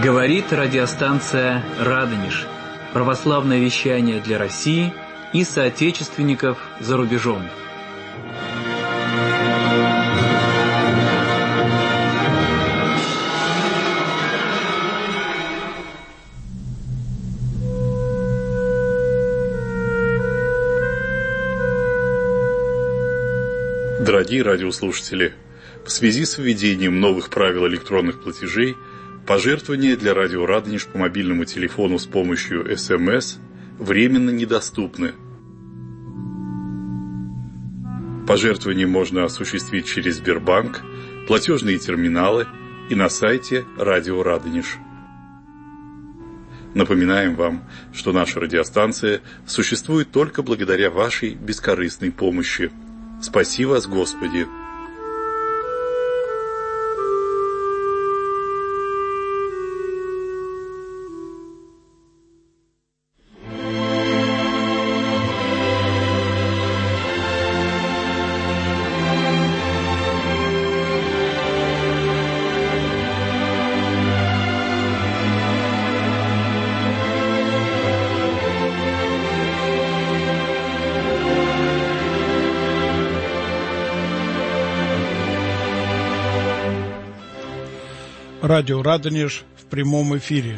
Говорит радиостанция «Радонеж». Православное вещание для России и соотечественников за рубежом. Дорогие радиослушатели, в связи с введением новых правил электронных платежей, пожертвования для радио «Радонеж» по мобильному телефону с помощью СМС временно недоступны. Пожертвования можно осуществить через Сбербанк, платежные терминалы и на сайте радио «Радонеж». Напоминаем вам, что наша радиостанция существует только благодаря вашей бескорыстной помощи. Спаси вас, Господи! Радио «Радонеж» в прямом эфире.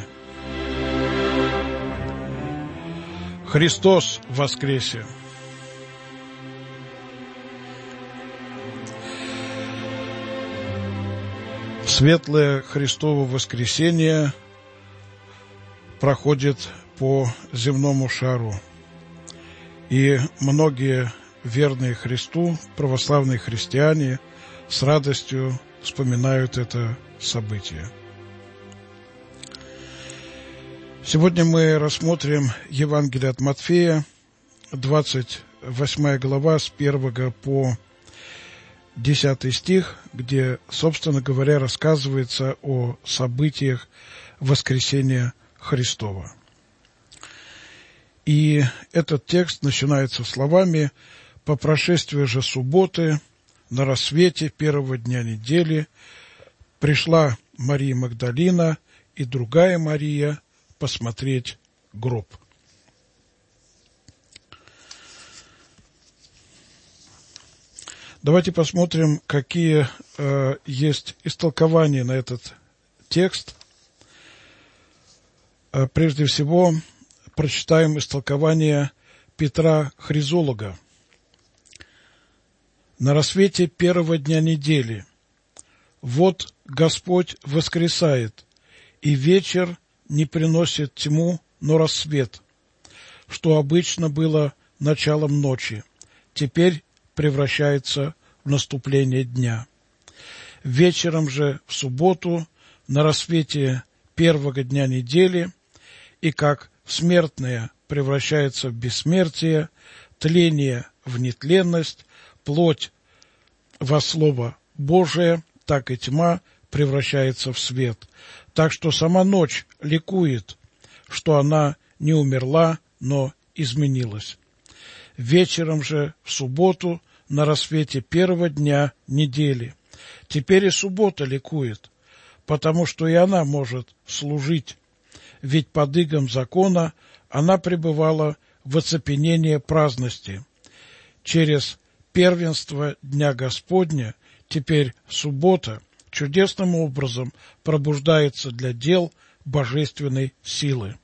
Христос воскресе! Светлое Христово воскресение проходит по земному шару, и многие верные Христу, православные христиане, с радостью вспоминают это события. Сегодня мы рассмотрим Евангелие от Матфея, 28 глава, с 1 по 10 стих, где, собственно говоря, рассказывается о событиях воскресения Христова. И этот текст начинается словами: «По прошествии же субботы, на рассвете первого дня недели, пришла Мария Магдалина и другая Мария посмотреть гроб». Давайте посмотрим, какие есть истолкования на этот текст. Прежде всего, прочитаем истолкование Петра Хризолога. «На рассвете первого дня недели. Вот Господь воскресает, и вечер не приносит тьму, но рассвет, что обычно было началом ночи, теперь превращается в наступление дня. Вечером же в субботу, на рассвете первого дня недели, и как смертное превращается в бессмертие, тление в нетленность, плоть во Слово Божие, так и тьма превращается в свет. Так что сама ночь ликует, что она не умерла, но изменилась. Вечером же в субботу, на рассвете первого дня недели, теперь и суббота ликует, потому что и она может служить, ведь под игом закона она пребывала в оцепенении праздности. Через первенство Дня Господня теперь суббота чудесным образом пробуждается для дел божественной силы.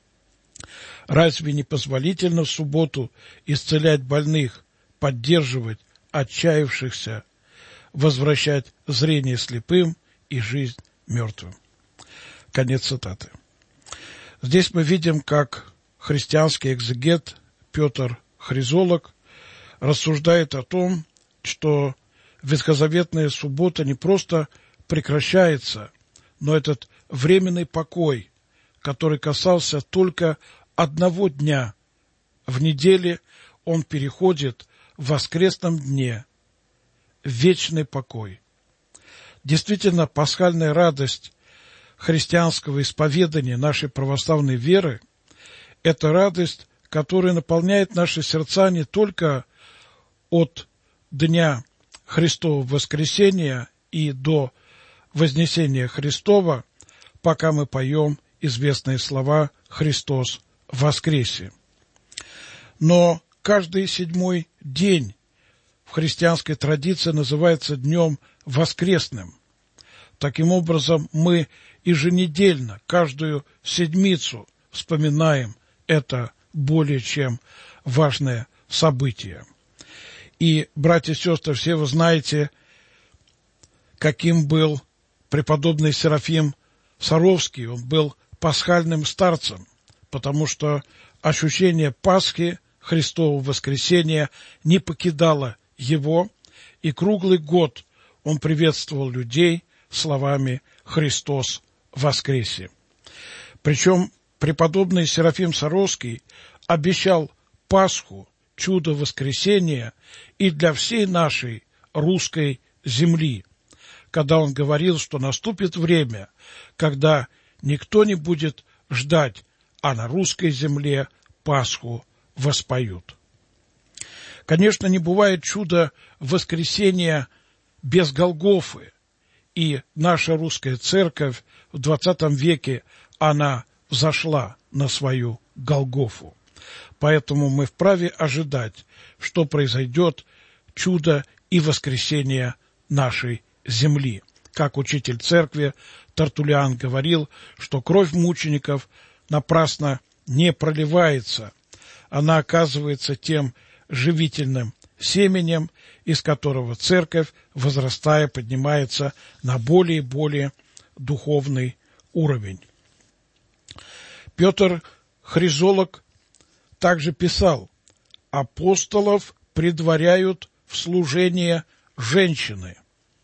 Разве не позволительно в субботу исцелять больных, поддерживать отчаявшихся, возвращать зрение слепым и жизнь мертвым?» Конец цитаты. Здесь мы видим, как христианский экзегет Петр Хризолог рассуждает о том, что ветхозаветная суббота не просто прекращается, но этот временный покой, который касался только одного дня в неделе, он переходит в воскресном дне, в вечный покой. Действительно, пасхальная радость христианского исповедания нашей православной веры – это радость, которая наполняет наши сердца не только от дня Христова воскресения и до вознесения Христова, пока мы поем известные слова «Христос воскресе». Но каждый 7-й день в христианской традиции называется днем воскресным. Таким образом, мы еженедельно, каждую седмицу вспоминаем это более чем важное событие. И, братья и сестры, все вы знаете, каким был преподобный Серафим Саровский. Он был пасхальным старцем, потому что ощущение Пасхи, Христового воскресения, не покидало его, и круглый год он приветствовал людей словами «Христос воскресе». Причем преподобный Серафим Саровский обещал Пасху, чудо воскресения и для всей нашей русской земли, когда он говорил, что наступит время, когда никто не будет ждать, а на русской земле Пасху воспоют. Конечно, не бывает чуда воскресения без Голгофы, и наша русская церковь в 20 веке, она взошла на свою Голгофу. Поэтому мы вправе ожидать, что произойдет чудо и воскресение нашей земли. Как учитель церкви Тертуллиан говорил, что кровь мучеников напрасно не проливается. Она оказывается тем живительным семенем, из которого церковь, возрастая, поднимается на более и более духовный уровень. Петр Хризолог также писал: апостолов предваряют в служение женщины,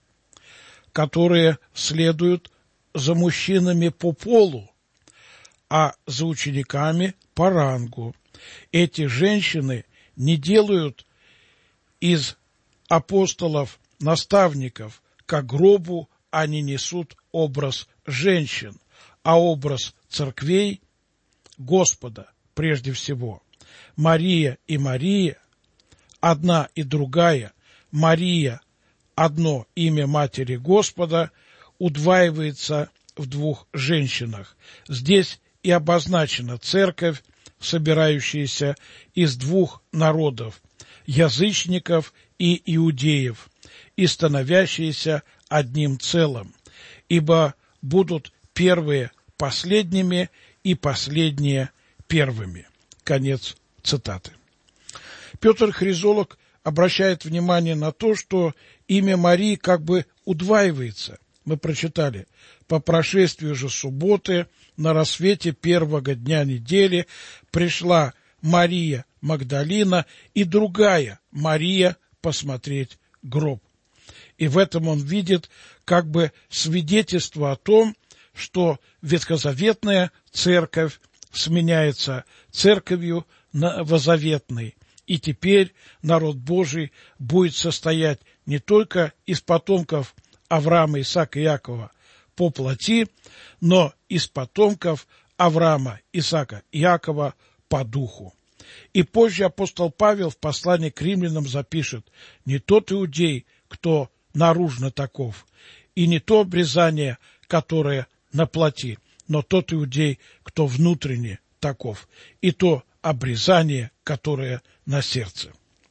которые следуют за мужчинами по полу, а за учениками по рангу. Эти женщины не делают из апостолов наставников, как гробу они несут образ женщин, а образ церквей Господа прежде всего. Мария и Мария, одна и другая, Мария, одно имя Матери Господа, удваивается в двух женщинах. Здесь и обозначена церковь, собирающаяся из двух народов, язычников и иудеев, и становящаяся одним целым, ибо будут первые последними и последние первыми. Конец цитаты. Петр Хризолог обращает внимание на то, что имя Марии как бы удваивается. Мы прочитали: по прошествию же субботы на рассвете первого дня недели пришла Мария Магдалина и другая Мария посмотреть гроб. И в этом он видит как бы свидетельство о том, что ветхозаветная церковь сменяется церковью новозаветной, и теперь народ Божий будет состоять не только из потомков Авраама, Исаака и Иакова по плоти, но из потомков Авраама, Исаака и Иакова по духу. И позже апостол Павел в послании к римлянам запишет: не тот иудей, кто наружно таков, и не то обрезание, которое на плоти, но тот иудей, кто внутренне таков, и то обрезание, которое на сердце.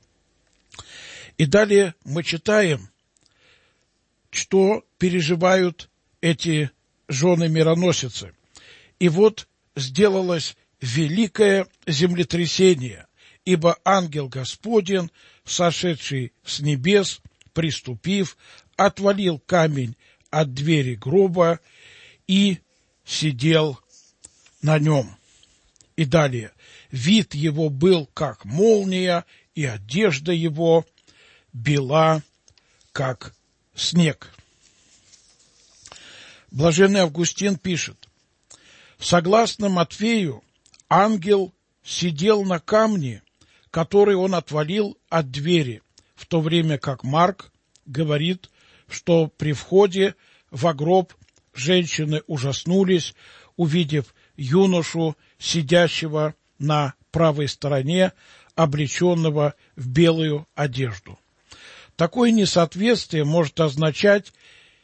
И далее мы читаем, что переживают эти жены-мироносицы. И вот сделалось великое землетрясение, ибо ангел Господень, сошедший с небес, приступив, отвалил камень от двери гроба и сидел на нем. И далее: вид его был, как молния, и одежда его бела, как снег. Блаженный Августин пишет: согласно Матфею, ангел сидел на камне, который он отвалил от двери, в то время как Марк говорит, что при входе в гроб женщины ужаснулись, увидев юношу, сидящего на правой стороне, облеченного в белую одежду. Такое несоответствие может означать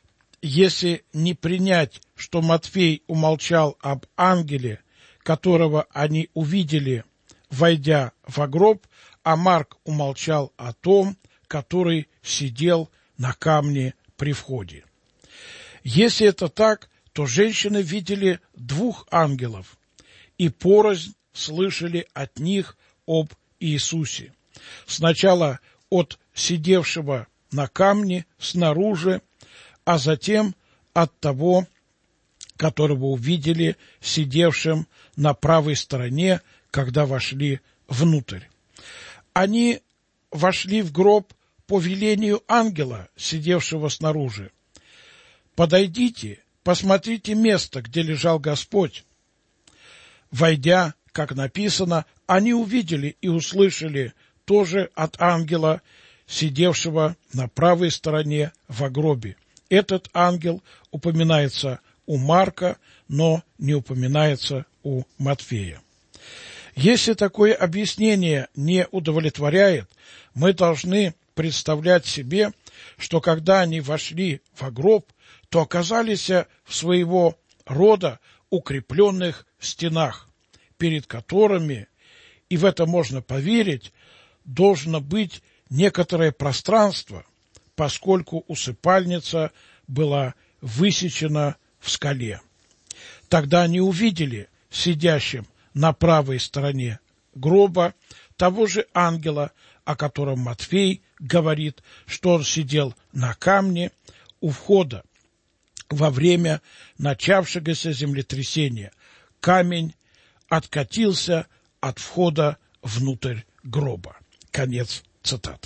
если не принять, что Матфей умолчал об ангеле, которого они увидели, войдя во гроб, а Марк умолчал о том, который сидел на камне при входе. Если это так, то женщины видели двух ангелов и порознь слышали от них об Иисусе. Сначала от сидевшего на камне снаружи, а затем от того, которого увидели сидевшим на правой стороне, когда вошли внутрь. Они вошли в гроб по велению ангела, сидевшего снаружи. «Подойдите, посмотрите место, где лежал Господь». Войдя, как написано, они увидели и услышали тоже от ангела, сидевшего на правой стороне во гробе. Этот ангел упоминается у Марка, но не упоминается у Матфея. Если такое объяснение не удовлетворяет, мы должны представлять себе, что когда они вошли во гроб, то оказались в своего рода укрепленных стенах, перед которыми, и в это можно поверить, должно быть некоторое пространство, поскольку усыпальница была высечена в скале. Тогда они увидели сидящим на правой стороне гроба того же ангела, о котором Матфей говорит, что он сидел на камне у входа во время начавшегося землетрясения. Камень откатился от входа внутрь гроба. Конец цитаты.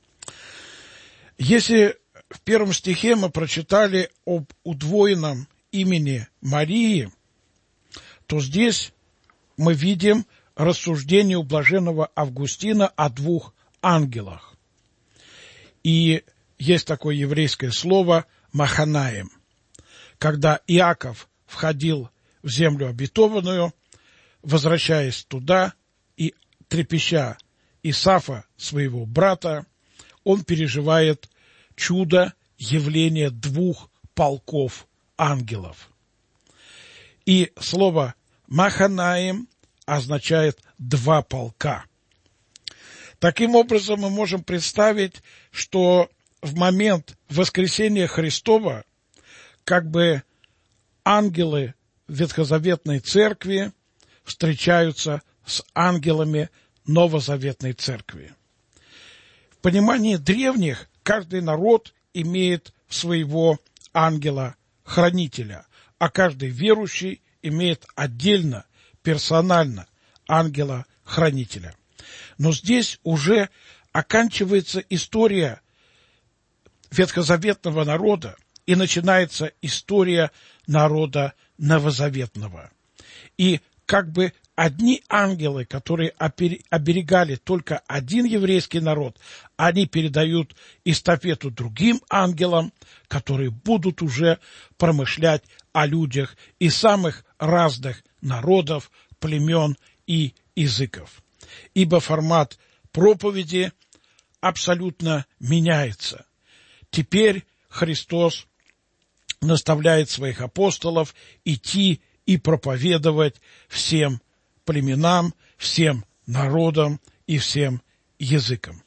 Если в первом стихе мы прочитали об удвоенном имени Марии, то здесь мы видим рассуждение у блаженного Августина о двух ангелах. И есть такое еврейское слово «маханаим». Когда Иаков входил в землю обетованную, возвращаясь туда и трепеща Исафа, своего брата, он переживает чудо явления двух полков ангелов. И слово «маханаим» означает «два полка». Таким образом, мы можем представить, что в момент воскресения Христова как бы ангелы Ветхозаветной Церкви встречаются с ангелами Новозаветной Церкви. В понимании древних каждый народ имеет своего ангела-хранителя, а каждый верующий имеет отдельно, персонально ангела-хранителя. Но здесь уже оканчивается история ветхозаветного народа и начинается история народа новозаветного. И как бы одни ангелы, которые оберегали только один еврейский народ, они передают эстафету другим ангелам, которые будут уже промышлять о людях из самых разных народов, племен и языков. Ибо формат проповеди абсолютно меняется. Теперь Христос наставляет своих апостолов идти и проповедовать всем племенам, всем народам и всем языкам.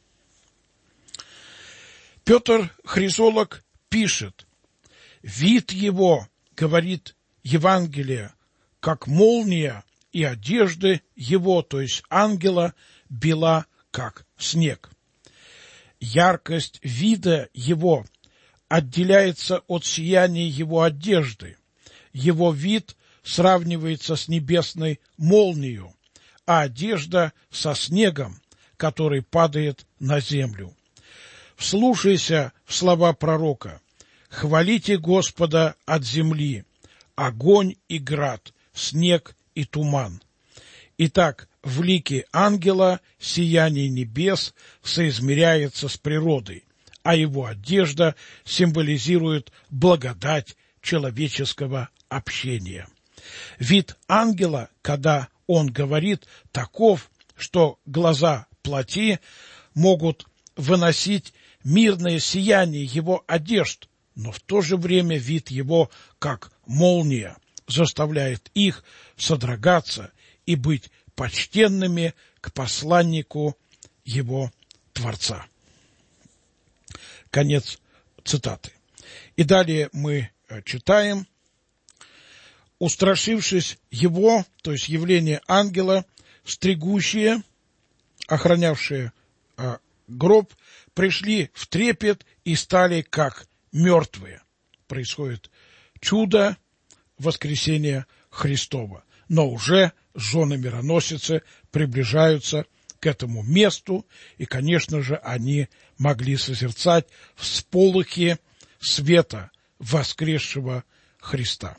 Петр Хризолог пишет: «Вид его, говорит Евангелие, как молния, и одежды его, то есть ангела, бела, как снег. Яркость вида его отделяется от сияния его одежды. Его вид сравнивается с небесной молнией, а одежда со снегом, который падает на землю. Вслушайся в слова пророка: хвалите Господа от земли, огонь и град, снег и туман. Итак, в лике ангела сияние небес соизмеряется с природой, а его одежда символизирует благодать человеческого общения. Вид ангела, когда он говорит, таков, что глаза плоти могут выносить мирное сияние его одежд, но в то же время вид его, как молния, заставляет их содрогаться и быть почтенными к посланнику его Творца. Конец цитаты. И далее мы читаем: устрашившись его, то есть явление ангела, стригущие, охранявшие гроб, пришли в трепет и стали как мертвые. Происходит чудо воскресения Христова. Но уже жены мироносицы приближаются к этому месту, и, конечно же, они могли созерцать всполохи света воскресшего Христа.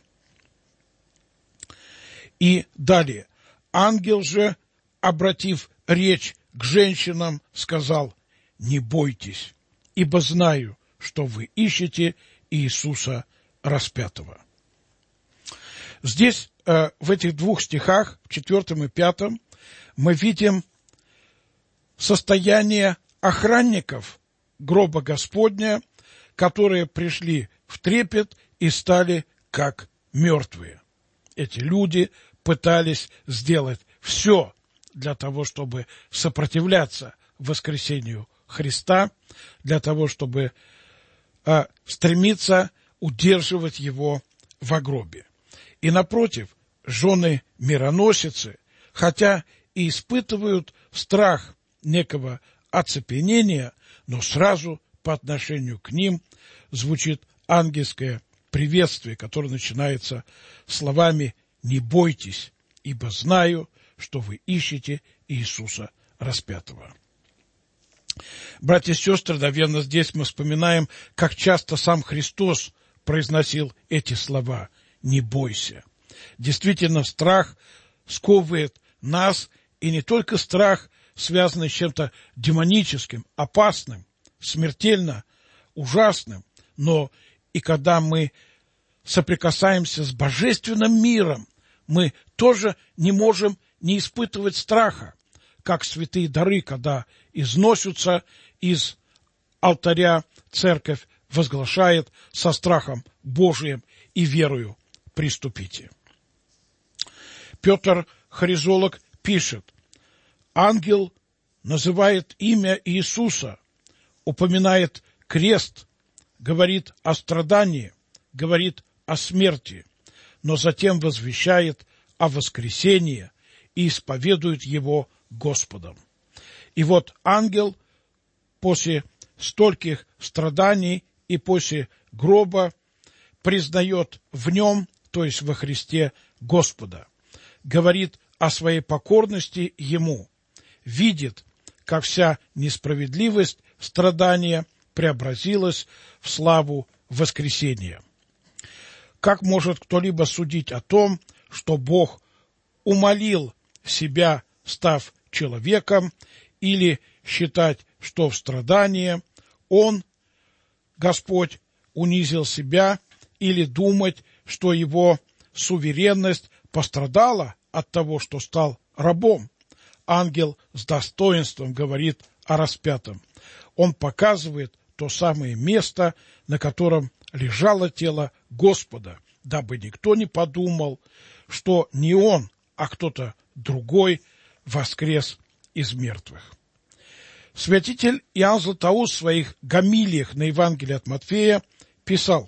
И далее. Ангел же, обратив речь к женщинам, сказал: «Не бойтесь, ибо знаю, что вы ищете Иисуса распятого». Здесь, в этих двух стихах, в 4 и 5, мы видим состояние охранников гроба Господня, которые пришли в трепет и стали как мертвые. Эти люди пытались сделать все для того, чтобы сопротивляться воскресению Христа, для того, чтобы стремиться удерживать его во гробе. И напротив, жены мироносицы, хотя и испытывают страх некого оцепенения, но сразу по отношению к ним звучит ангельское приветствие, которое начинается словами: «Не бойтесь, ибо знаю, что вы ищете Иисуса распятого». Братья и сестры, наверное, здесь мы вспоминаем, как часто сам Христос произносил эти слова: «Не бойся». Действительно, страх сковывает нас, и не только страх, связанный с чем-то демоническим, опасным, смертельно ужасным, но и когда мы соприкасаемся с божественным миром, мы тоже не можем не испытывать страха, как святые дары, когда износятся из алтаря, церковь возглашает со страхом Божиим и верою приступите. Петр Харизолог пишет: ангел называет имя Иисуса, упоминает крест, говорит о страдании, говорит о смерти, но затем возвещает о воскресении и исповедует его Господом. И вот ангел после стольких страданий и после гроба признает в нем, то есть во Христе, Господа, говорит о своей покорности ему, видит, как вся несправедливость страдания преобразилась в славу воскресения. Как может кто-либо судить о том, что Бог умолил себя, став человеком, или считать, что в страдании Он, Господь, унизил себя, или думать, что его суверенность пострадала от того, что стал рабом? Ангел с достоинством говорит о распятом. Он показывает то самое место, на котором лежало тело Господа, дабы никто не подумал, что не он, а кто-то другой воскрес из мертвых. Святитель Иоанн Златоуст в своих гомилиях на Евангелие от Матфея писал: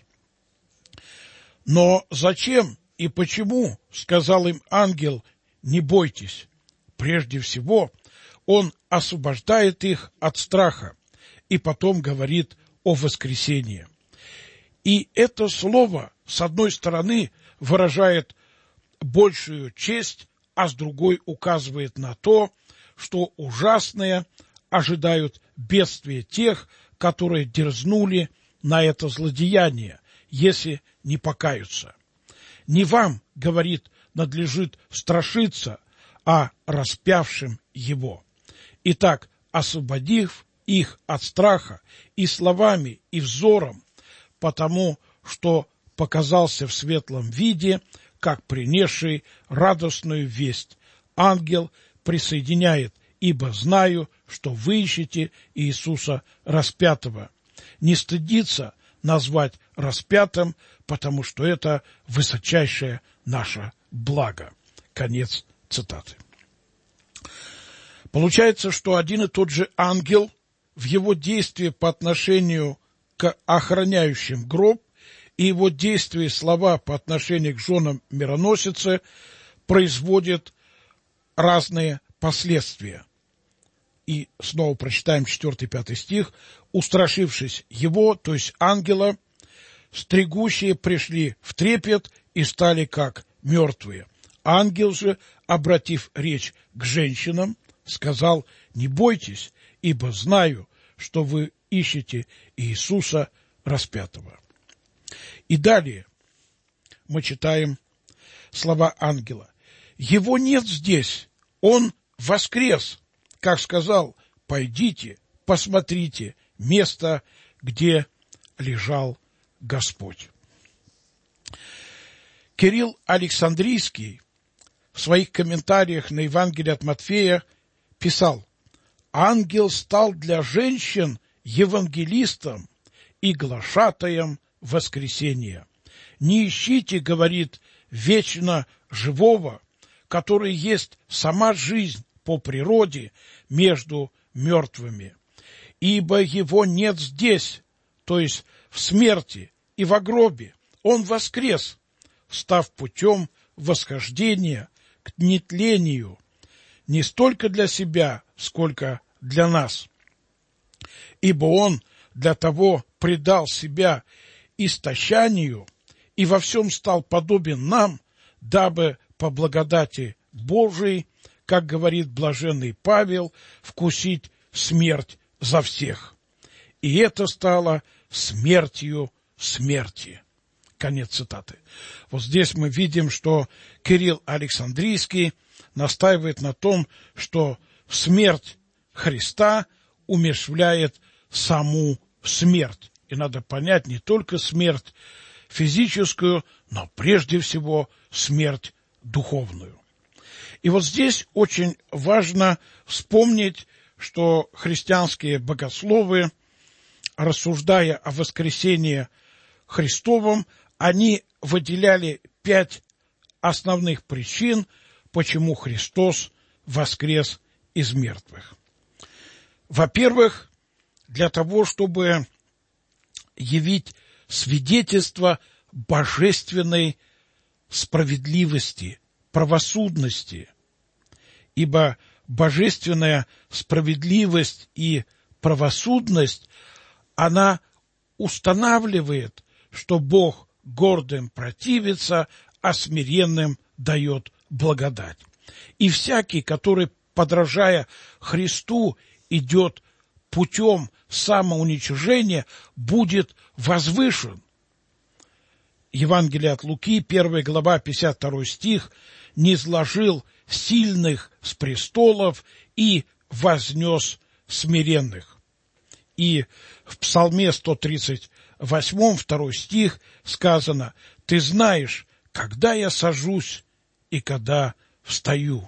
«Но зачем и почему, — сказал им ангел, — не бойтесь? Прежде всего, он освобождает их от страха, и потом говорит о воскресении». И это слово, с одной стороны, выражает большую честь, а с другой указывает на то, что ужасное ожидают бедствия тех, которые дерзнули на это злодеяние, если не покаются. Не вам, говорит, надлежит страшиться, а распявшим его. Итак, освободив их от страха и словами, и взором, потому что показался в светлом виде, как принесший радостную весть, ангел присоединяет: «Ибо знаю, что вы ищете Иисуса распятого». Не стыдится назвать распятым, потому что это высочайшее наше благо». Конец цитаты. Получается, что один и тот же ангел в его действии по отношению к охраняющим гроб и его действия и слова по отношению к женам мироносицы производят разные последствия. И снова прочитаем 4-5 стих. «Устрашившись его, то есть ангела, стригущие пришли в трепет и стали как мертвые. Ангел же, обратив речь к женщинам, сказал: не бойтесь, ибо знаю, что вы ищете Иисуса распятого». И далее мы читаем слова ангела. «Его нет здесь, он воскрес, как сказал: пойдите, посмотрите место, где лежал Господь». Кирилл Александрийский в своих комментариях на Евангелие от Матфея писал: «Ангел стал для женщин евангелистом и глашатаем воскресения. Не ищите, говорит, вечно живого, который есть сама жизнь по природе между мертвыми, ибо его нет здесь, то есть в смерти и в гробе. Он воскрес, став путем восхождения к нетлению, не столько для себя, сколько для нас. Ибо он для того предал себя истощанию и во всем стал подобен нам, дабы по благодати Божией, как говорит блаженный Павел, вкусить смерть за всех. И это стало смертью смерти». Конец цитаты. Вот здесь мы видим, что Кирилл Александрийский настаивает на том, что смерть Христа умерщвляет саму смерть. И надо понять не только смерть физическую, но прежде всего смерть духовную. И вот здесь очень важно вспомнить, что христианские богословы, рассуждая о воскресении Христовом, они выделяли 5 основных причин, почему Христос воскрес из мертвых. Во-первых, для того, чтобы явить свидетельство божественной справедливости, правосудности, ибо божественная справедливость и правосудность, она устанавливает, что Бог гордым противится, а смиренным дает благодать. И всякий, который, подражая Христу, идет путем самоуничижения, будет возвышен. Евангелие от Луки, 1 глава, 52 стих: «Низложил сильных с престолов и вознес смиренных». И в Псалме 138, 2 стих сказано: «Ты знаешь, когда я сажусь и когда встаю».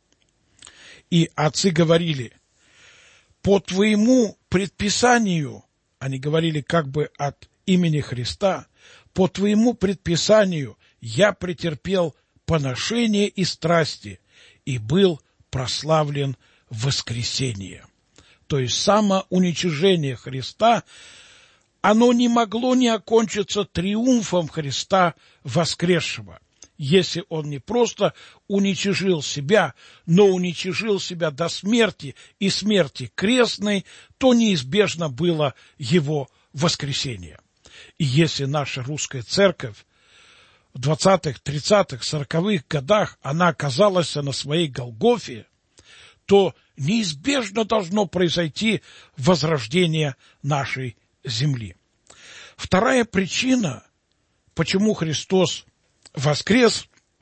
И отцы говорили: «По твоему предписанию», они говорили как бы от имени Христа, «по твоему предписанию я претерпел поношение и страсти и был прославлен в воскресении». То есть самоуничижение Христа, оно не могло не окончиться триумфом Христа воскресшего, если он не просто уничижил себя, но уничижил себя до смерти и смерти крестной, то неизбежно было его воскресение. И если наша русская церковь в 20-х, 30-х, 40-х годах, она оказалась на своей Голгофе, то неизбежно должно произойти возрождение нашей земли. Вторая причина, почему Христос воскрес,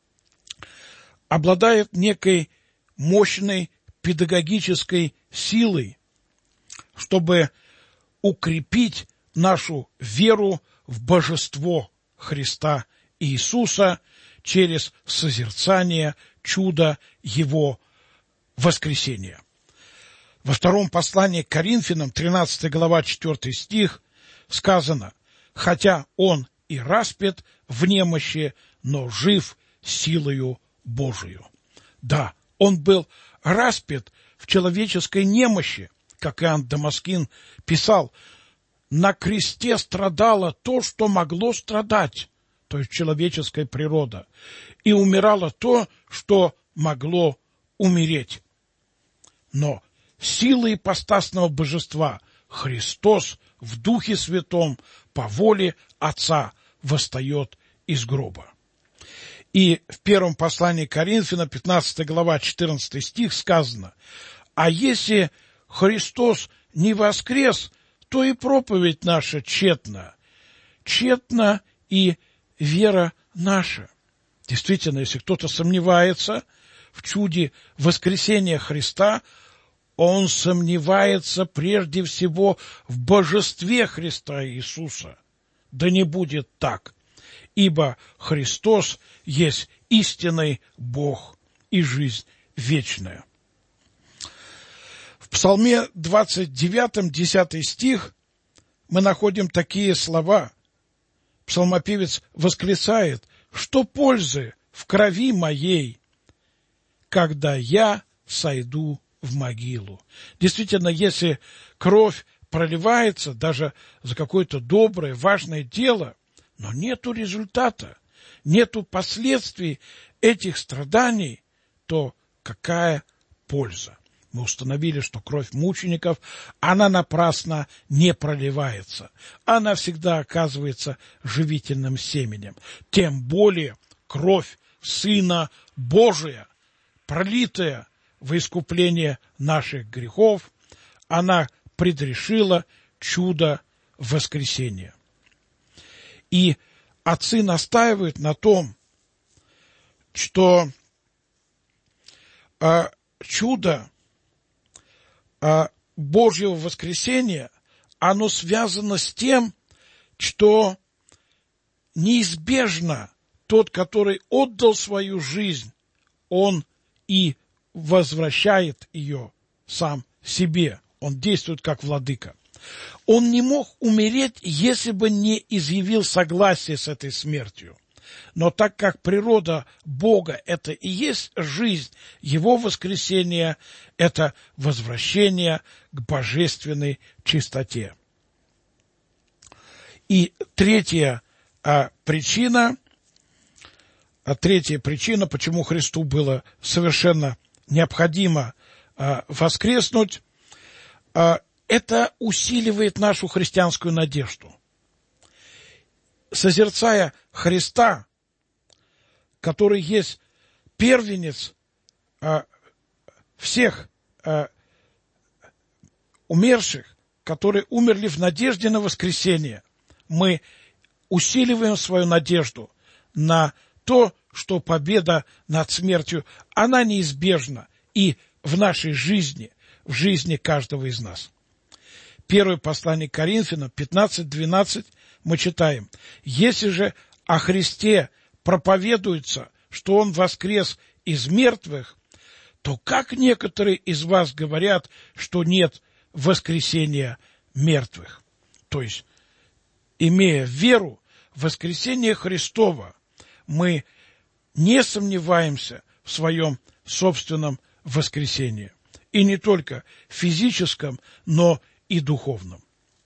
обладает некой мощной педагогической силой, чтобы укрепить нашу веру в божество Христа Иисуса через созерцание чуда Его воскресения. Во втором послании к Коринфянам, 13 глава, 4 стих, сказано: хотя он и распят в немощи, но жив силою Божию. Да, он был распят в человеческой немощи, как Иоанн Дамаскин писал, на кресте страдало то, что могло страдать, то есть человеческая природа, и умирало то, что могло умереть. Но силой ипостасного божества Христос в Духе Святом по воле Отца восстает из гроба. И в первом послании к Коринфянам, 15 глава, 14 стих сказано: «А если Христос не воскрес, то и проповедь наша тщетна, тщетна и вера наша». Действительно, если кто-то сомневается в чуде воскресения Христа, он сомневается прежде всего в божестве Христа Иисуса. Да не будет так, ибо Христос есть истинный Бог и жизнь вечная. В Псалме 29, 10 стих мы находим такие слова. Псалмопевец восклицает: «Что пользы в крови моей, когда я сойду в могилу?» Действительно, если кровь проливается даже за какое-то доброе, важное дело, но нету результата, нету последствий этих страданий, то какая польза? Мы установили, что кровь мучеников, она напрасно не проливается. Она всегда оказывается живительным семенем. Тем более кровь Сына Божия, пролитая во искупление наших грехов, она предрешила чудо воскресения. И отцы настаивают на том, что чудо Божьего воскресения, оно связано с тем, что неизбежно тот, который отдал свою жизнь, он и возвращает ее сам себе. Он действует как владыка. Он не мог умереть, если бы не изъявил согласие с этой смертью. Но так как природа Бога – это и есть жизнь, его воскресение – это возвращение к божественной чистоте. И третья причина, почему Христу было совершенно необходимо воскреснуть, это усиливает нашу христианскую надежду. Созерцая Христа, который есть первенец всех умерших, которые умерли в надежде на воскресение, мы усиливаем свою надежду на то, что победа над смертью, она неизбежна и в нашей жизни, в жизни каждого из нас. Первое послание к Коринфянам, 15:12, мы читаем: «Если же о Христе проповедуется, что Он воскрес из мертвых, то как некоторые из вас говорят, что нет воскресения мертвых?» То есть, имея веру в воскресение Христова, мы не сомневаемся в своем собственном воскресении. И не только физическом, но и духовном.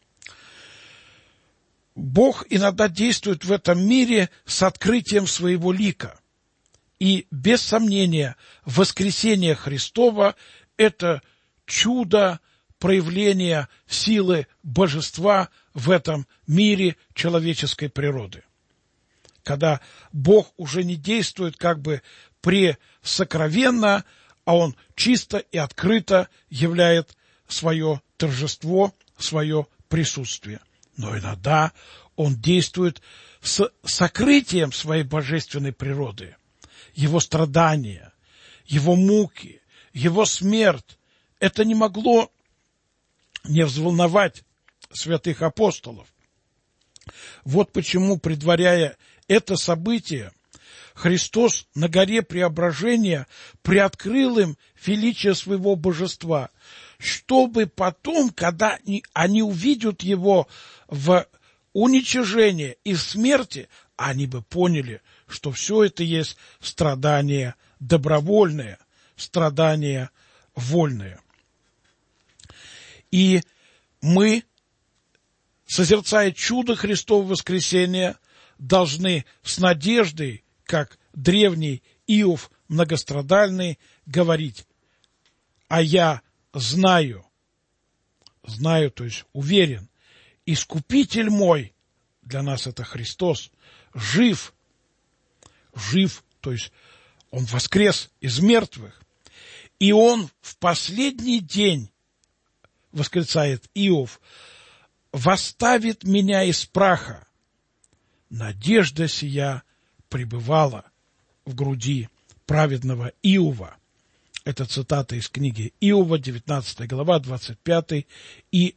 Бог иногда действует в этом мире с открытием своего лика. И, без сомнения, воскресение Христова – это чудо проявления силы божества в этом мире человеческой природы. Когда Бог уже не действует как бы пресокровенно, а Он чисто и открыто являет свое торжество, свое присутствие. Но иногда Он действует с сокрытием своей божественной природы. Его страдания, Его муки, Его смерть. Это не могло не взволновать святых апостолов. Вот почему, предваряя это событие, Христос на горе Преображения приоткрыл им величие своего божества, чтобы потом, когда они увидят Его в уничижения и смерти, они бы поняли, что все это есть страдания добровольные, страдания вольные. И мы, созерцая чудо Христова воскресения, должны с надеждой, как древний Иов многострадальный, говорить: а я знаю, то есть уверен, Искупитель мой, для нас это Христос, жив, то есть Он воскрес из мертвых, и Он в последний день, восклицает Иов, восставит меня из праха. Надежда сия пребывала в груди праведного Иова. Это цитата из книги Иова, 19 глава, 25 и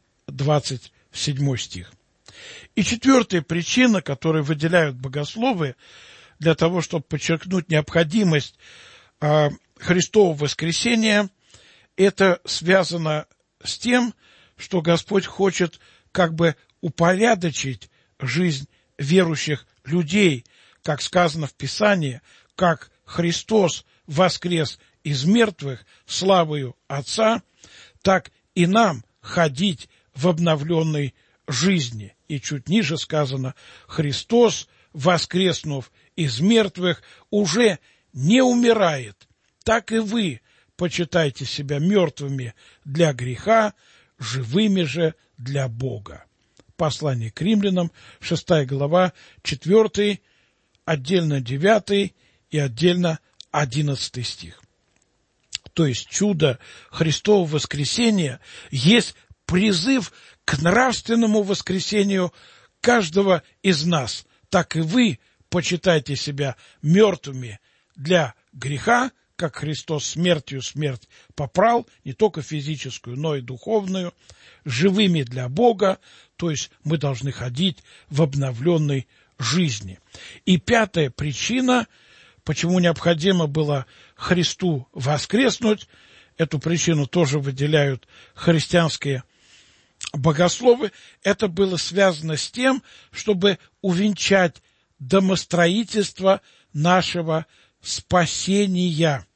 27 стих. И четвертая причина, которую выделяют богословы для того, чтобы подчеркнуть необходимость Христового воскресения, это связано с тем, что Господь хочет как бы упорядочить жизнь верующих людей, как сказано в Писании, как Христос воскрес из мертвых славою Отца, так и нам ходить в обновленной жизни. И чуть ниже сказано: Христос, воскреснув из мертвых, уже не умирает. Так и вы почитайте себя мертвыми для греха, живыми же для Бога. Послание к римлянам, 6 глава, 4, отдельно 9 и отдельно 11 стих. То есть чудо Христова воскресения есть призыв к нравственному воскресению каждого из нас. Так и вы почитайте себя мертвыми для греха, как Христос смертью смерть попрал, не только физическую, но и духовную, живыми для Бога, то есть мы должны ходить в обновленной жизни. И пятая причина, почему необходимо было Христу воскреснуть, эту причину тоже выделяют христианские богословы, это было связано с тем, чтобы увенчать домостроительство нашего спасения.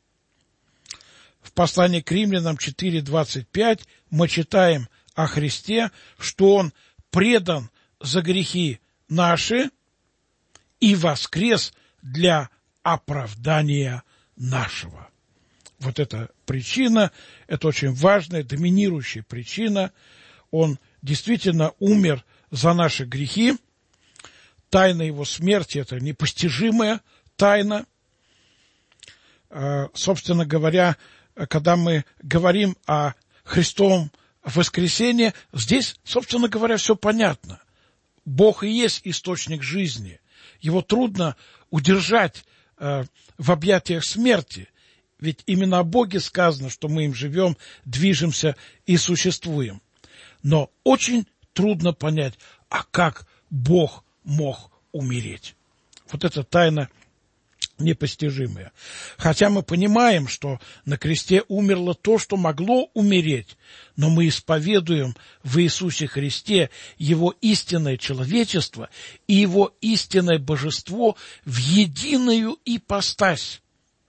В послании к римлянам 4:25 мы читаем о Христе, что Он предан за грехи наши и воскрес для оправдания нашего. Вот эта причина, это очень важная, доминирующая причина. Он действительно умер за наши грехи. Тайна Его смерти – это непостижимая тайна. Собственно говоря, когда мы говорим о Христовом воскресении, здесь, собственно говоря, все понятно. Бог и есть источник жизни. Его трудно удержать в объятиях смерти. Ведь именно о Боге сказано, что мы им живем, движемся и существуем. Но очень трудно понять, а как Бог мог умереть. Вот эта тайна непостижимая. Хотя мы понимаем, что на кресте умерло то, что могло умереть, но мы исповедуем в Иисусе Христе Его истинное человечество и Его истинное божество в единую ипостась.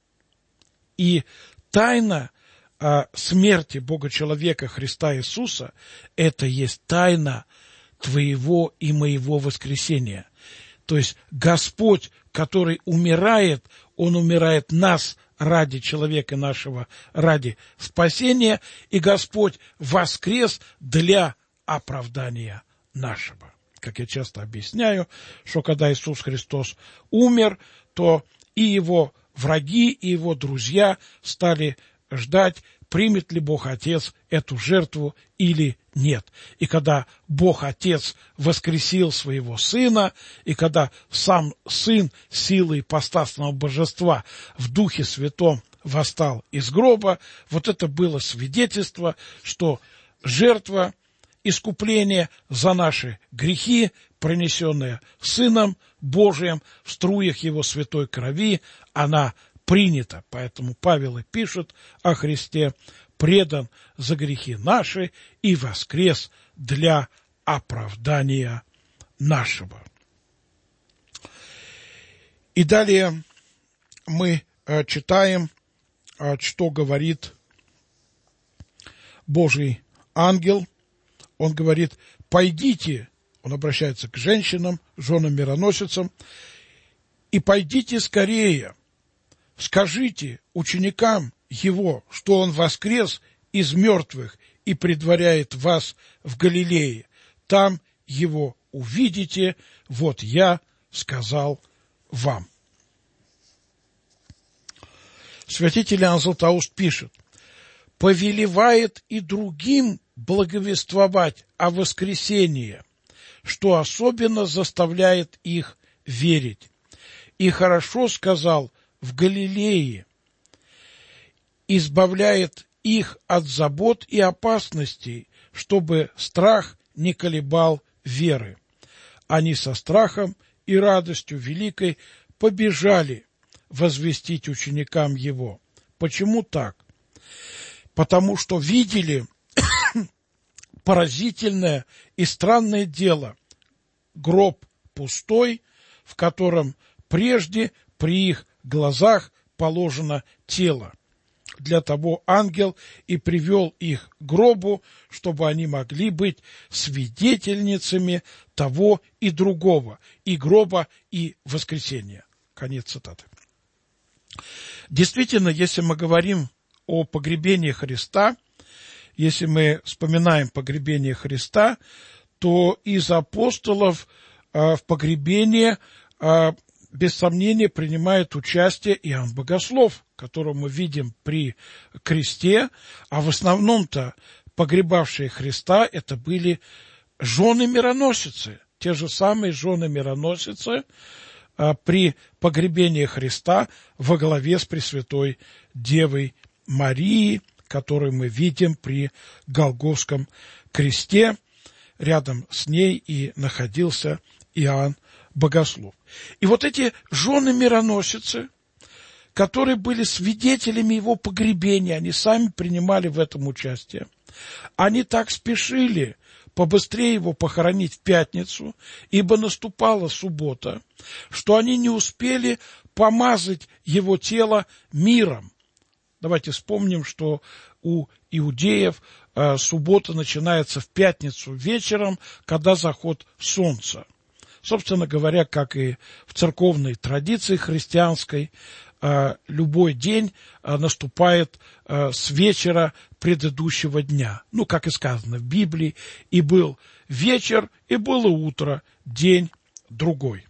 И тайна смерти Бога-человека Христа Иисуса – это есть тайна твоего и моего воскресения. То есть Господь, который умирает, Он умирает нас ради человека нашего, ради спасения, и Господь воскрес для оправдания нашего. Как я часто объясняю, что когда Иисус Христос умер, то и Его враги, и Его друзья стали ждать, примет ли Бог Отец эту жертву или нет. И когда Бог Отец воскресил своего Сына, и когда сам Сын силой ипостасного божества в Духе Святом восстал из гроба, вот это было свидетельство, что жертва искупления за наши грехи, принесенная Сыном Божиим в струях Его святой крови, она принято. Поэтому Павел и пишет о Христе: предан за грехи наши и воскрес для оправдания нашего. И далее мы читаем, что говорит Божий ангел. Он говорит: пойдите, он обращается к женщинам, женам-мироносицам, и пойдите скорее, скажите ученикам его, что он воскрес из мертвых и предваряет вас в Галилее. Там его увидите, вот я сказал вам. Святитель Иоанн Златоуст пишет: повелевает и другим благовествовать о воскресении, что особенно заставляет их верить. И хорошо сказал в Галилее, избавляет их от забот и опасностей, чтобы страх не колебал веры. Они со страхом и радостью великой побежали возвестить ученикам его. Почему так? Потому что видели поразительное и странное дело. Гроб пустой, в котором прежде при их глазах положено тело. Для того ангел и привел их к гробу, чтобы они могли быть свидетельницами того и другого, и гроба, и воскресения. Конец цитаты. Действительно, если мы говорим о погребении Христа, если мы вспоминаем погребение Христа, то из апостолов в погребении без сомнения принимает участие Иоанн Богослов, которого мы видим при кресте, а в основном-то погребавшие Христа это были жены-мироносицы, те же самые жены-мироносицы при погребении Христа во главе с Пресвятой Девой Марией, которую мы видим при Голгофском кресте. Рядом с ней и находился Иоанн Богослов. И вот эти жены-мироносицы, которые были свидетелями его погребения, они сами принимали в этом участие, они так спешили побыстрее его похоронить в пятницу, ибо наступала суббота, что они не успели помазать его тело миром. Давайте вспомним, что у иудеев суббота начинается в пятницу вечером, когда заход солнца. Собственно говоря, как и в церковной традиции христианской, любой день наступает с вечера предыдущего дня. Ну, как и сказано в Библии, и был вечер, и было утро, день другой.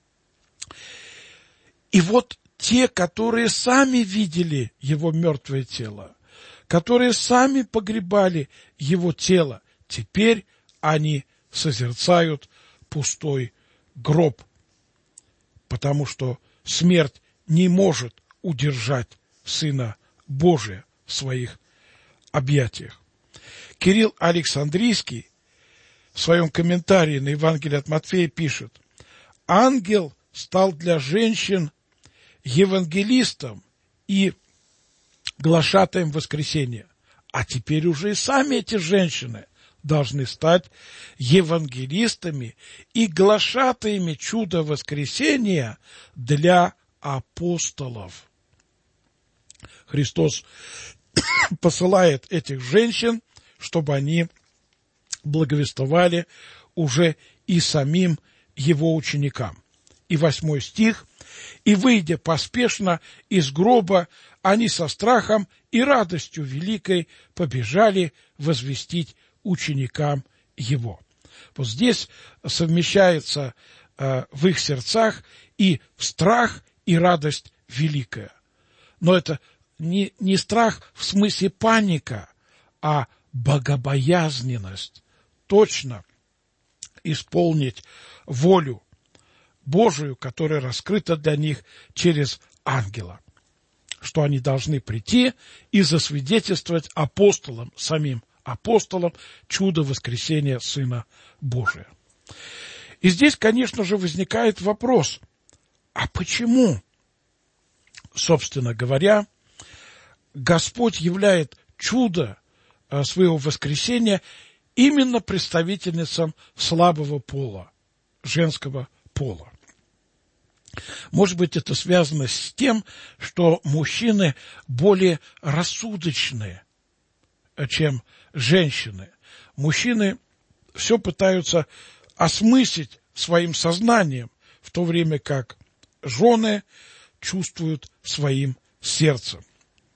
И вот те, которые сами видели его мертвое тело, которые сами погребали его тело, теперь они созерцают пустой гроб, потому что смерть не может удержать Сына Божия в своих объятиях. Кирилл Александрийский в своем комментарии на Евангелие от Матфея пишет: ангел стал для женщин евангелистом и глашатаем воскресения, а теперь уже и сами эти женщины должны стать евангелистами и глашатаями чуда воскресения для апостолов. Христос посылает этих женщин, чтобы они благовествовали уже и самим его ученикам. И 8 стих: «И, выйдя поспешно из гроба, они со страхом и радостью великой побежали возвестить ученикам его». Вот здесь совмещается в их сердцах и страх, и радость великая. Но это не страх в смысле паника, а богобоязненность. Точно исполнить волю Божию, которая раскрыта для них через ангела. Что они должны прийти и засвидетельствовать апостолам, самим апостолам, чудо воскресения Сына Божия. И здесь, конечно же, возникает вопрос: а почему, собственно говоря, Господь являет чудо своего воскресения именно представительницам слабого пола, женского пола. Может быть, это связано с тем, что мужчины более рассудочные, чем женщины. Мужчины все пытаются осмыслить своим сознанием, в то время как жены чувствуют своим сердцем.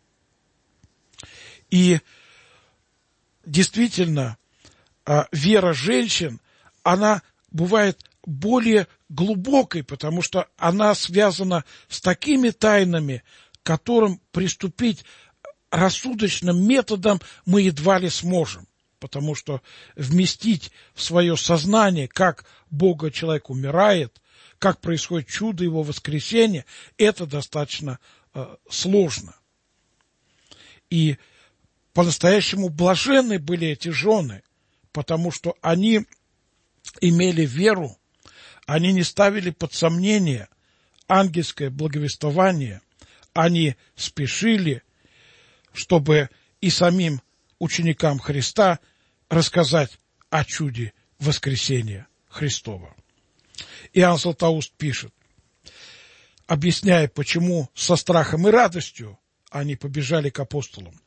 И действительно, вера женщин, она бывает более глубокой, потому что она связана с такими тайнами, к которым приступить рассудочным методом мы едва ли сможем, потому что вместить в свое сознание, как Бога человек умирает, как происходит чудо его воскресения, это достаточно сложно. И по-настоящему блаженны были эти жены, потому что они имели веру, они не ставили под сомнение ангельское благовествование, они спешили, чтобы и самим ученикам Христа рассказать о чуде воскресения Христова. Иоанн Златоуст пишет, объясняя, почему со страхом и радостью они побежали к апостолам.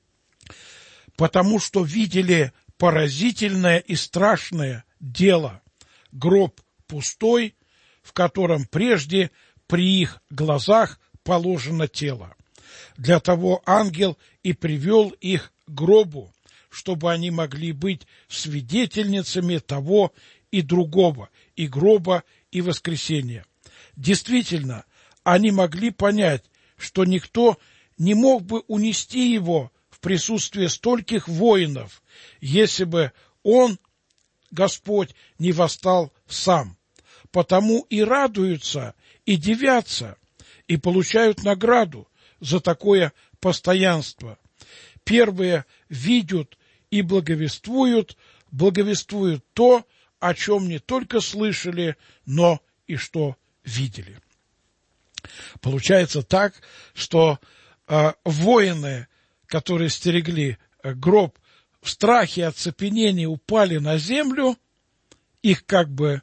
Потому что видели поразительное и страшное дело, гроб пустой, в котором прежде при их глазах положено тело. Для того ангел и привел их к гробу, чтобы они могли быть свидетельницами того и другого, и гроба, и воскресения. Действительно, они могли понять, что никто не мог бы унести его в присутствии стольких воинов, если бы он, Господь, не восстал сам. Потому и радуются, и дивятся, и получают награду за такое постоянство. Первые видят и благовествуют то, о чем не только слышали, но и что видели. Получается так, что воины, которые стерегли гроб, в страхе и оцепенении упали на землю, их как бы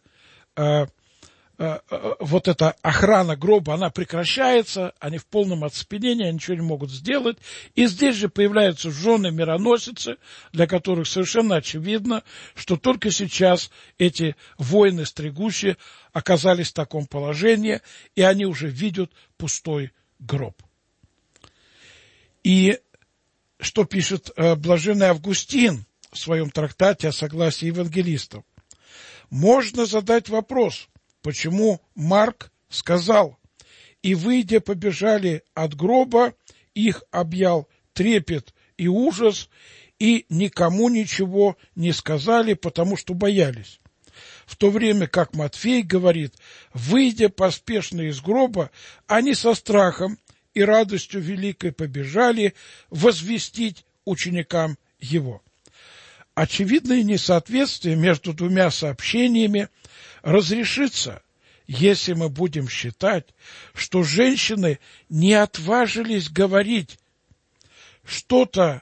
вот эта охрана гроба, она прекращается, они в полном оцепенении, они ничего не могут сделать. И здесь же появляются жены-мироносицы, для которых совершенно очевидно, что только сейчас эти воины стригущие оказались в таком положении, и они уже видят пустой гроб. И что пишет блаженный Августин в своем трактате о согласии евангелистов? Можно задать вопрос, почему Марк сказал: «И, выйдя, побежали от гроба, их объял трепет и ужас, и никому ничего не сказали, потому что боялись». В то время как Матфей говорит: «Выйдя поспешно из гроба, они со страхом и радостью великой побежали возвестить ученикам его». Очевидное несоответствие между двумя сообщениями разрешится, если мы будем считать, что женщины не отважились говорить что-то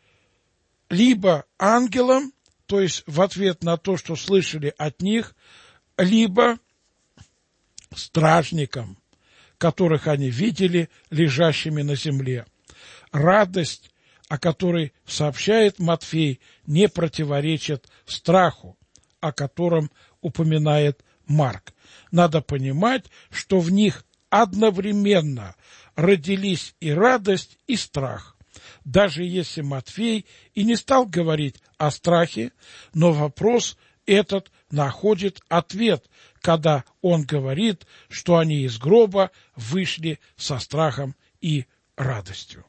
либо ангелам, то есть в ответ на то, что слышали от них, либо стражникам, которых они видели лежащими на земле. Радость, о которой сообщает Матфей, не противоречит страху, о котором упоминает Марк. Надо понимать, что в них одновременно родились и радость, и страх. Даже если Матфей и не стал говорить о страхе, но вопрос этот находит ответ, когда он говорит, что они из гроба вышли со страхом и радостью.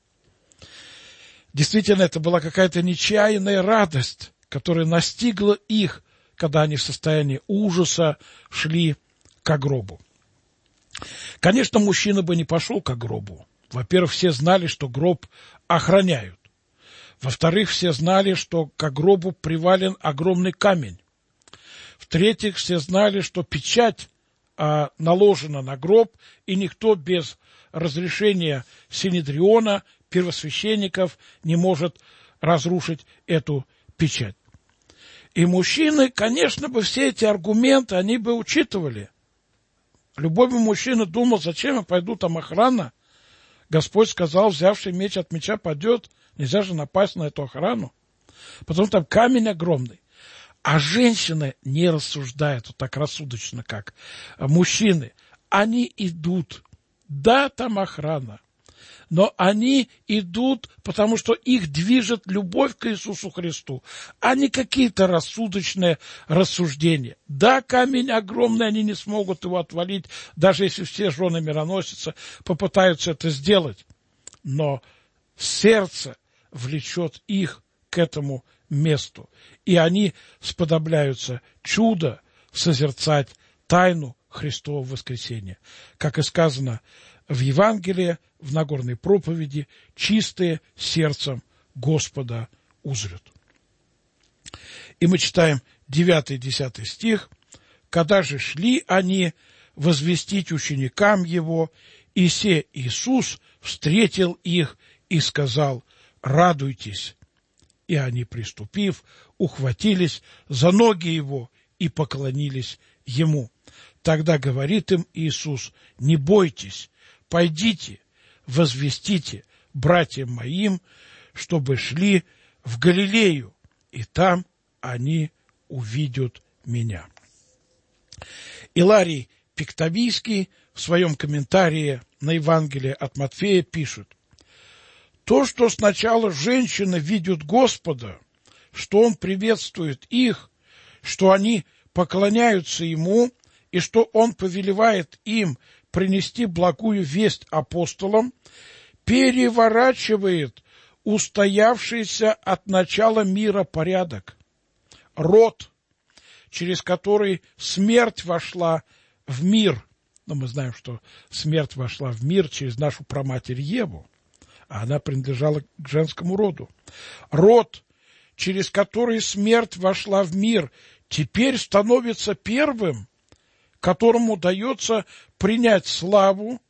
Действительно, это была какая-то нечаянная радость, которая настигла их, когда они в состоянии ужаса шли к гробу. Конечно, мужчина бы не пошел к гробу. Во-первых, все знали, что гроб охраняют. Во-вторых, все знали, что к гробу привален огромный камень. В-третьих, все знали, что печать наложена на гроб, и никто без разрешения Синедриона, первосвященников, не может разрушить эту печать. И мужчины, конечно бы, все эти аргументы, они бы учитывали. Любой бы мужчина думал, зачем я пойду, там охрана. Господь сказал, взявший меч от меча падет, нельзя же напасть на эту охрану. Потому что там камень огромный. А женщины не рассуждают вот так рассудочно, как мужчины. Они идут. Да, там охрана. Но они идут, потому что их движет любовь к Иисусу Христу, а не какие-то рассудочные рассуждения. Да, камень огромный, они не смогут его отвалить, даже если все жены мироносицы попытаются это сделать. Но сердце влечет их к этому месту, и они сподобляются чудо созерцать тайну Христового воскресения. Как и сказано в Евангелии, в Нагорной проповеди, чистые сердцем Господа узрят. И мы читаем 9-10 стих. «Когда же шли они возвестить ученикам его, и се Иисус встретил их и сказал: радуйтесь. И они, приступив, ухватились за ноги его и поклонились ему. Тогда говорит им Иисус: не бойтесь, пойдите, возвестите братьям моим, чтобы шли в Галилею, и там они увидят меня». Иларий Пиктавийский в своем комментарии на Евангелие от Матфея пишет: то, что сначала женщины видят Господа, что Он приветствует их, что они поклоняются Ему, и что Он повелевает им принести благую весть апостолам, переворачивает устоявшийся от начала мира порядок. Род, через который смерть вошла в мир. Но мы знаем, что смерть вошла в мир через нашу праматерь Еву, а она принадлежала к женскому роду. Род, через который смерть вошла в мир, теперь становится первым, которому дается принять славу,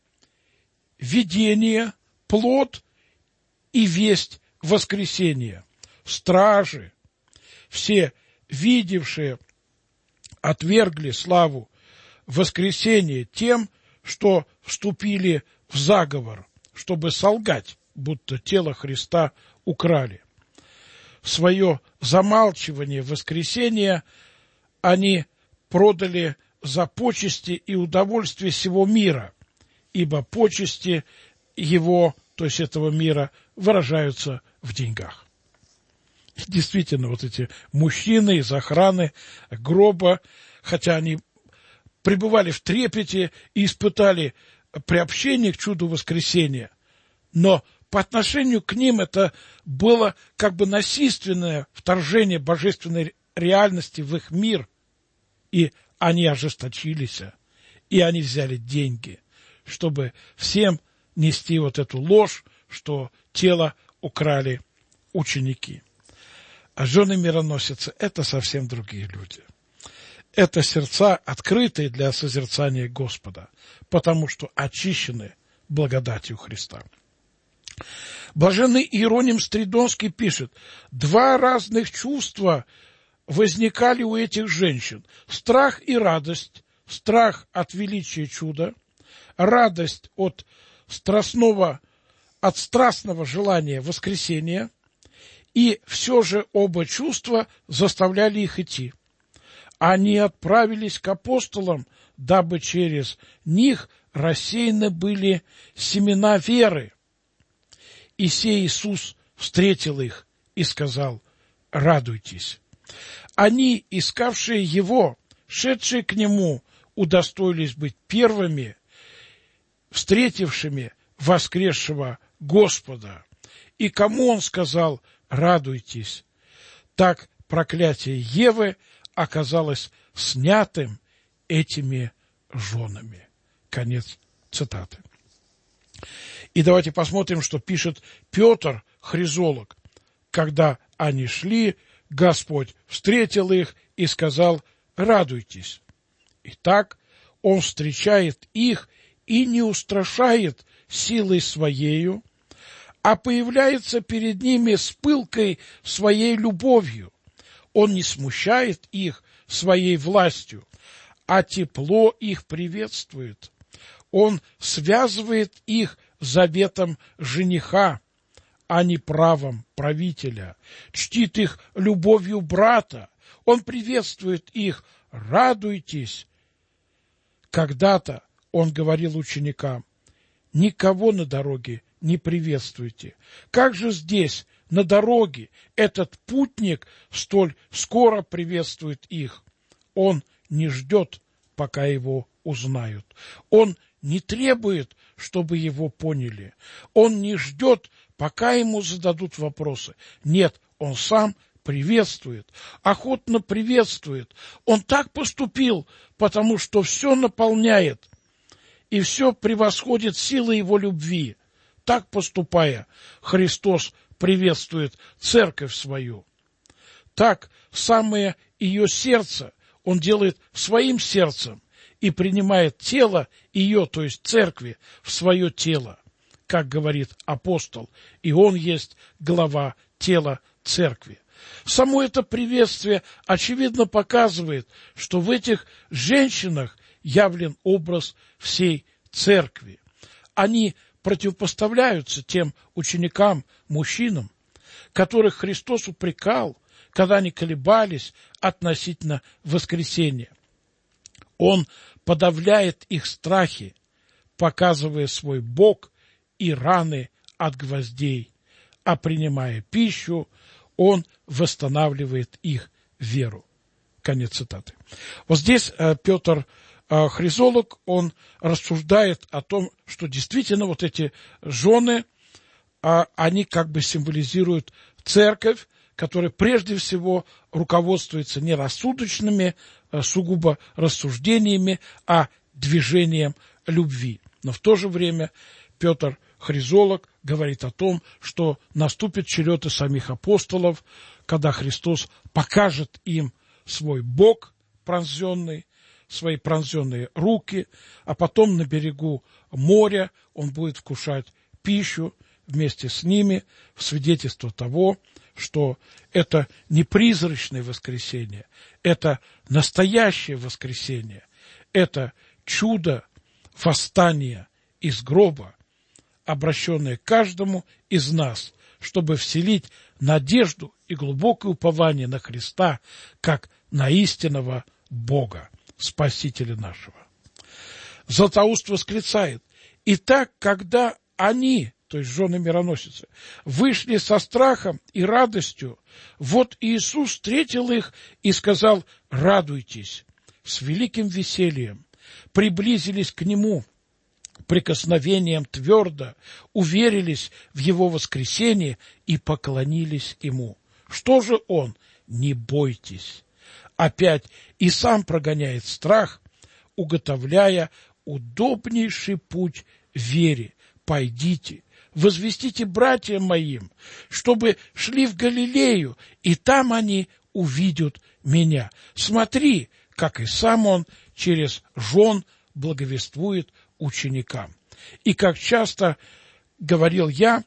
видение, плод и весть воскресения. Стражи, все видевшие, отвергли славу воскресения тем, что вступили в заговор, чтобы солгать, будто тело Христа украли. Свое замалчивание воскресения они продали за почести и удовольствие сего мира, ибо почести его, то есть этого мира, выражаются в деньгах. И действительно, вот эти мужчины из охраны гроба, хотя они пребывали в трепете и испытали приобщение к чуду воскресения, но по отношению к ним это было как бы насильственное вторжение божественной реальности в их мир, и они ожесточились, и они взяли деньги, чтобы всем нести вот эту ложь, что тело украли ученики. А жены мироносицы – это совсем другие люди. Это сердца, открытые для созерцания Господа, потому что очищены благодатью Христа. Блаженный Иероним Стридонский пишет: два разных чувства возникали у этих женщин: страх и радость, страх от величия чуда, радость от страстного желания воскресения, и все же оба чувства заставляли их идти. Они отправились к апостолам, дабы через них рассеяны были семена веры. И сей Иисус встретил их и сказал: радуйтесь. Они, искавшие Его, шедшие к Нему, удостоились быть первыми, встретившими воскресшего Господа. И кому Он сказал: радуйтесь, так проклятие Евы оказалось снятым этими женами. Конец цитаты. И давайте посмотрим, что пишет Петр, хризолог. Когда они шли, Господь встретил их и сказал: радуйтесь. Итак, Он встречает их и не устрашает силой Своею, а появляется перед ними с пылкой Своей любовью. Он не смущает их своей властью, а тепло их приветствует. Он связывает их заветом жениха, а не правом правителя, чтит их любовью брата. Он приветствует их: радуйтесь. Когда-то он говорил ученикам: никого на дороге не приветствуйте. Как же здесь, на дороге, этот путник столь скоро приветствует их? Он не ждет, пока его узнают. Он не требует, чтобы его поняли. Он не ждет, пока ему зададут вопросы. Нет, он сам приветствует, охотно приветствует. Он так поступил, потому что все наполняет, и все превосходит силы его любви. Так поступая, Христос приветствует церковь свою. Так самое ее сердце он делает своим сердцем и принимает тело ее, то есть церкви, в свое тело, как говорит апостол, и он есть глава тела церкви. Само это приветствие очевидно показывает, что в этих женщинах явлен образ всей церкви. Они противопоставляются тем ученикам, мужчинам, которых Христос упрекал, когда они колебались относительно воскресения. Он подавляет их страхи, показывая свой бок и раны от гвоздей, а принимая пищу, он восстанавливает их веру. Конец цитаты. Вот здесь Петр Хризолог, он рассуждает о том, что действительно вот эти жены, они как бы символизируют церковь, которая прежде всего руководствуется не рассудочными, сугубо рассуждениями, а движением любви. Но в то же время Петр Хризолог говорит о том, что наступит черед и самих апостолов, когда Христос покажет им свой бок пронзенный, свои пронзенные руки, а потом на берегу моря он будет вкушать пищу вместе с ними в свидетельство того, что это не призрачное воскресение, это настоящее воскресение, это чудо восстания из гроба, обращенное к каждому из нас, чтобы вселить надежду и глубокое упование на Христа, как на истинного Бога, Спасителя нашего. Златоуст восклицает: «Итак, когда они, то есть жены мироносицы, вышли со страхом и радостью, вот Иисус встретил их и сказал: радуйтесь, с великим весельем, приблизились к Нему, прикосновением твердо уверились в Его воскресении и поклонились Ему». Что же Он? Не бойтесь. Опять и сам прогоняет страх, уготовляя удобнейший путь вере. Пойдите, возвестите братьям моим, чтобы шли в Галилею, и там они увидят меня. Смотри, как и сам он через жен благовествует ученикам. И как часто говорил я,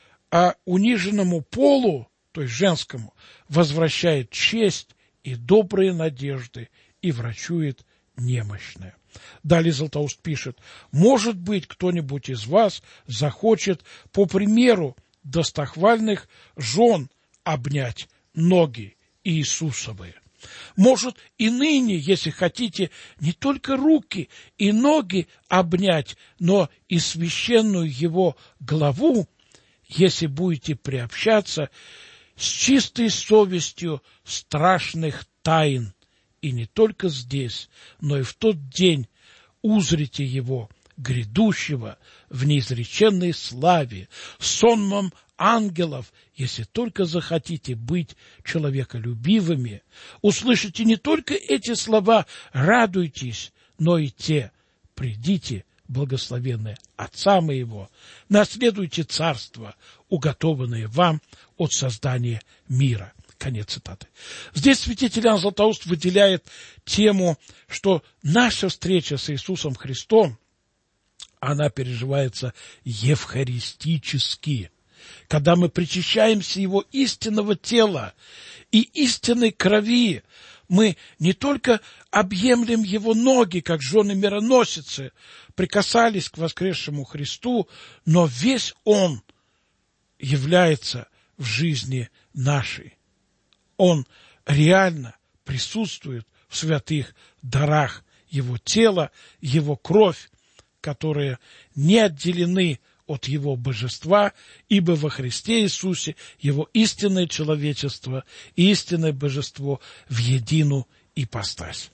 униженному полу, то есть женскому, возвращает честь и добрые надежды, и врачует немощное. Далее Златоуст пишет: может быть, кто-нибудь из вас захочет, по примеру достохвальных жен, обнять ноги Иисусовы. Может, и ныне, если хотите, не только руки и ноги обнять, но и священную его главу, если будете приобщаться с чистой совестью страшных тайн, и не только здесь, но и в тот день узрите его, грядущего в неизреченной славе, сонмом ангелов, если только захотите быть человеколюбивыми, услышите не только эти слова «радуйтесь», но и те «придите, благословенные Отца моего, наследуйте царство, уготованное вам от создания мира». Конец цитаты. Здесь святитель Иоанн Златоуст выделяет тему, что наша встреча с Иисусом Христом, она переживается евхаристически. когда мы причащаемся Его истинного тела и истинной крови, мы не только объемлем Его ноги, как жены мироносицы, прикасались к воскресшему Христу, но весь Он является в жизни нашей. Он реально присутствует в святых дарах Его тела, Его кровь, которые не отделены от Его божества, ибо во Христе Иисусе Его истинное человечество и истинное божество в едину ипостась.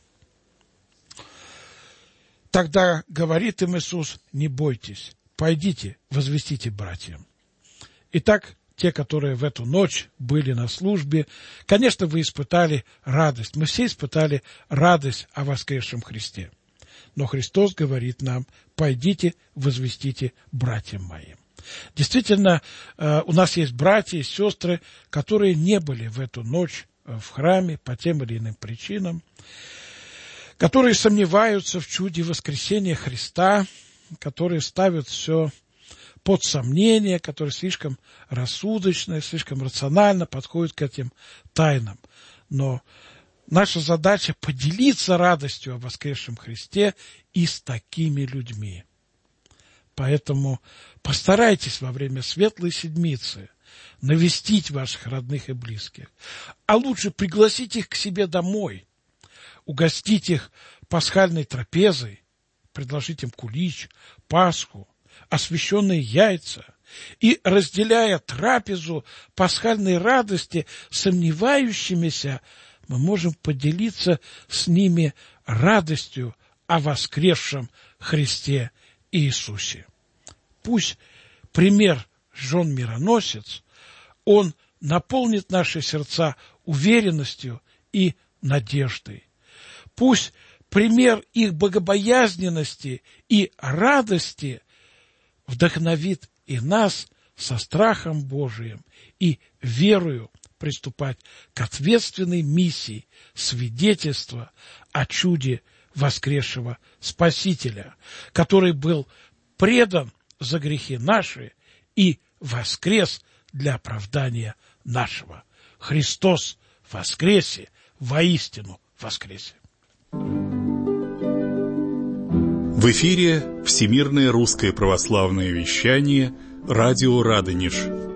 Тогда говорит им Иисус: не бойтесь, пойдите, возвестите братьям. Итак, те, которые в эту ночь были на службе, конечно, вы испытали радость. Мы все испытали радость о воскресшем Христе. Но Христос говорит нам: пойдите, возвестите братьям моим. Действительно, у нас есть братья и сестры, которые не были в эту ночь в храме по тем или иным причинам, которые сомневаются в чуде воскресения Христа, которые ставят все под сомнение, которые слишком рассудочно, слишком рационально подходят к этим тайнам. Но наша задача — поделиться радостью о воскресшем Христе и с такими людьми. Поэтому постарайтесь во время Светлой Седмицы навестить ваших родных и близких, а лучше пригласить их к себе домой, угостить их пасхальной трапезой, предложить им кулич, пасху, освященные яйца, и, разделяя трапезу пасхальной радости с сомневающимися, мы можем поделиться с ними радостью о воскресшем Христе Иисусе. Пусть пример жен мироносец, он наполнит наши сердца уверенностью и надеждой. Пусть пример их богобоязненности и радости вдохновит и нас со страхом Божиим и верою приступать к ответственной миссии свидетельства о чуде воскресшего Спасителя, который был предан за грехи наши и воскрес для оправдания нашего. Христос воскресе, воистину воскресе. В эфире Всемирное русское православное вещание, радио Радонеж.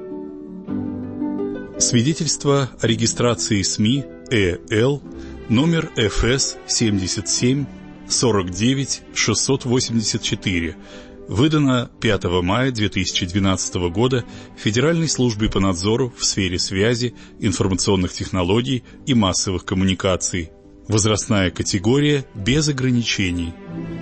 Свидетельство о регистрации СМИ ЭЛ, номер ФС 77 49 684, выдано 5 мая 2012 года Федеральной службой по надзору в сфере связи, информационных технологий и массовых коммуникаций. Возрастная категория без ограничений.